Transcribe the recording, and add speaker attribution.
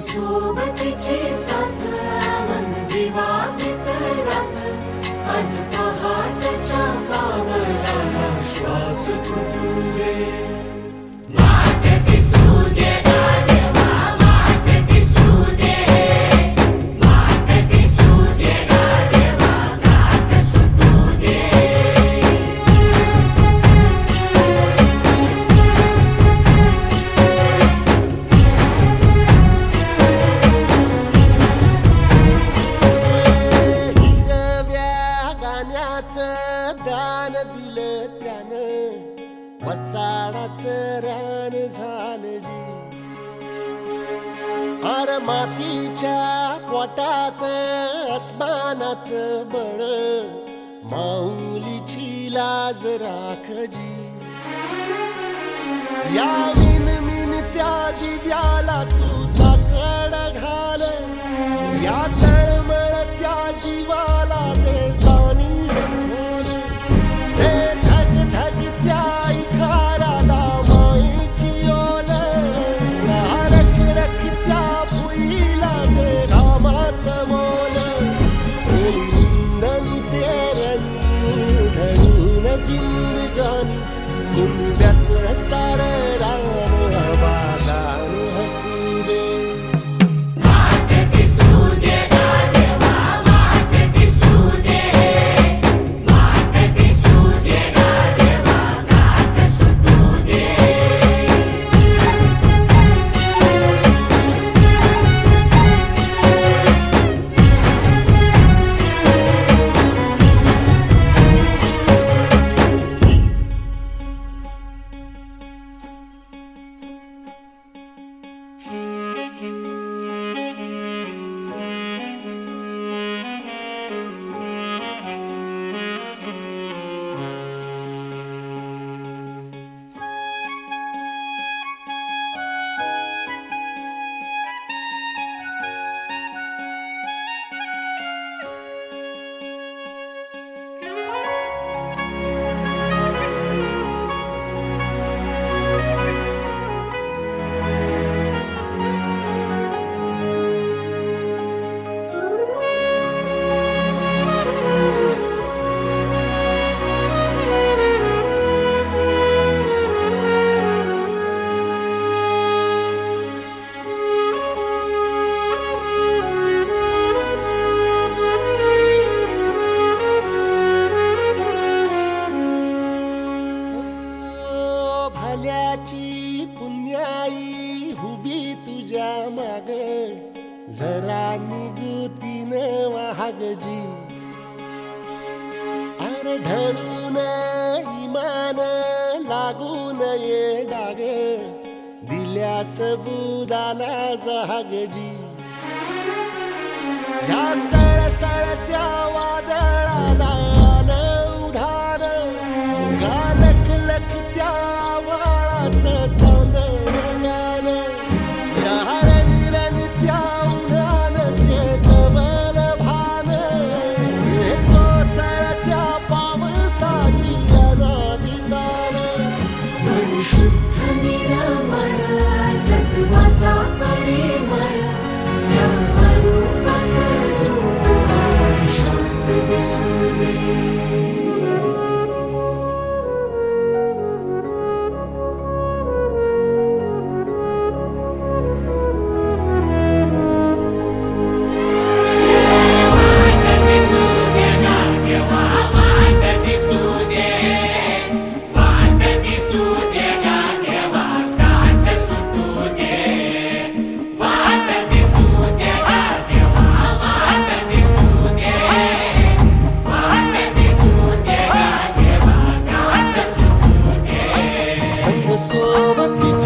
Speaker 1: सोबतीची साथ मन दिवाळीत रात आज पहाटच्या पावलाला श्वास फुटू दे वाट दिसू दे गादेवा वाट दिसू दे वाट दिसू दे गादेवा गाठ सुटू दे दान दिलं त्यानं वसाडाचं रान झालं जी अर मातीच्या पोटात अस्मानाचं बळ माऊलीची लाज राख जी या मिन त्या दिव्याला तू साकड घाल या तळमळ त्या जीवाला ते जाणी जिंदगानी कुंब्याचं सारं रान बागान हसू दे वाट दिसू दे गादेवा वाट दिसू दे वाट दिसू दे गादेवा गाठ सुटू दे भल्याची पुण्याई हुबी तुझ्या माग जरा निगुतीन वाहगजी अर ढळून इमान लागून ये डाग दिल्या सबुदाला जहागजी या सळसळत्या वादळाला उधार गालक लख त्या
Speaker 2: सोबत